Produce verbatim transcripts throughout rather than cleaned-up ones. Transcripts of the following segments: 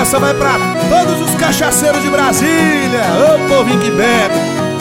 Essa vai pra todos os cachaceiros de Brasília, ô povinho que bebe.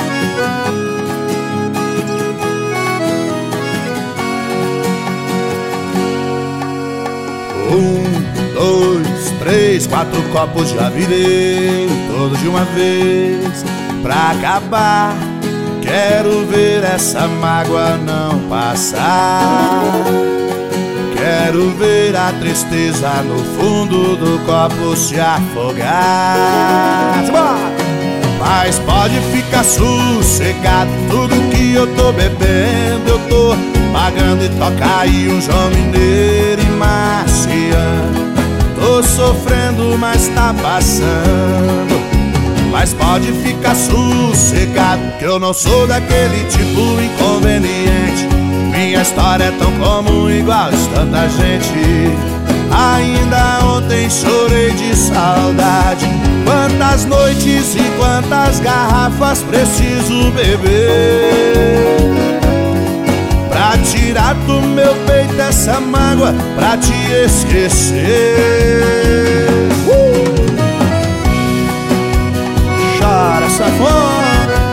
Um, dois, três, quatro copos já virei, todos de uma vez, pra acabar. Quero ver essa mágoa não passar. Quero ver a tristeza no fundo do copo se afogar. Mas pode ficar sossegado, tudo que eu tô bebendo eu tô pagando. E toca aí um João Mineiro e Marciano. Tô sofrendo, mas tá passando. Mas pode ficar sossegado, que eu não sou daquele tipo inconveniente. Minha história é tão comum, igual de tanta gente. Ainda ontem chorei de saudade. Quantas noites e quantas garrafas preciso beber pra tirar do meu peito essa mágoa, pra te esquecer. uh! Chora, safona.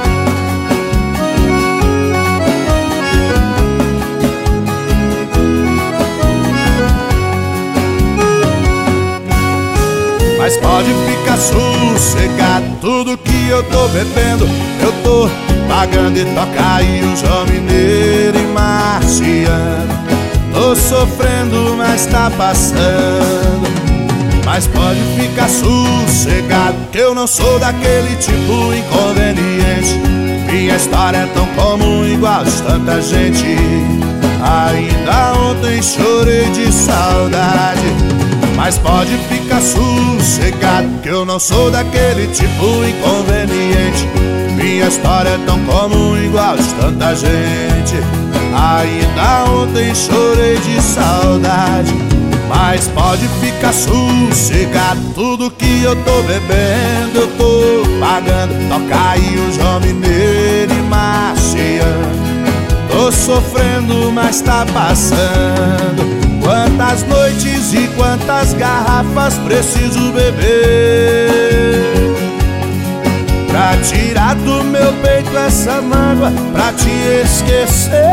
Mas pode ficar sossegado, tudo que eu tô bebendo eu tô pagando. E toca aí o João Mineiro e Marciano. Tô sofrendo, mas tá passando. Mas pode ficar sossegado, que eu não sou daquele tipo inconveniente. Minha história é tão comum, igual de tanta gente. Ainda ontem chorei de saudade. Mas pode ficar sossegado, que eu não sou daquele tipo inconveniente. Minha história é tão comum, igual de tanta gente. Ainda ontem chorei de saudade. Mas pode ficar sossegado, tudo que eu tô bebendo eu tô pagando. Toca aí o João Mineiro e Marciano. Tô sofrendo, mas tá passando. Quantas noites e quantas garrafas preciso beber pra tirar do meu peito essa mágoa, pra te esquecer.